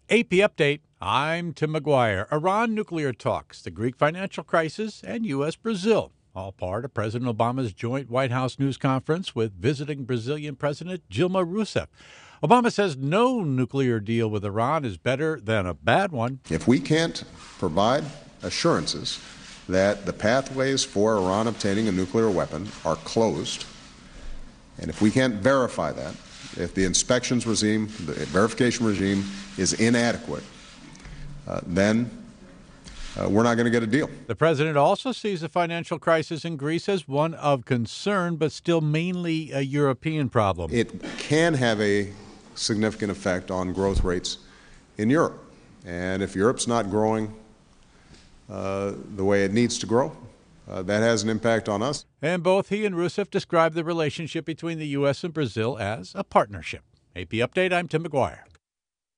AP Update, I'm Tim McGuire. Iran nuclear talks, the Greek financial crisis, and U.S.-Brazil, all part of President Obama's joint White House news conference with visiting Brazilian President Dilma Rousseff. Obama says no nuclear deal with Iran is better than a bad one. If we can't provide assurances that the pathways for Iran obtaining a nuclear weapon are closed, and if we can't verify that, if the inspections regime, the verification regime is inadequate, then we're not going to get a deal. The president also sees the financial crisis in Greece as one of concern, but still mainly a European problem. It can have a significant effect on growth rates in Europe. And if Europe's not growing the way it needs to grow, that has an impact on us. And both he and Rousseff described the relationship between the U.S. and Brazil as a partnership. AP Update, I'm Tim McGuire.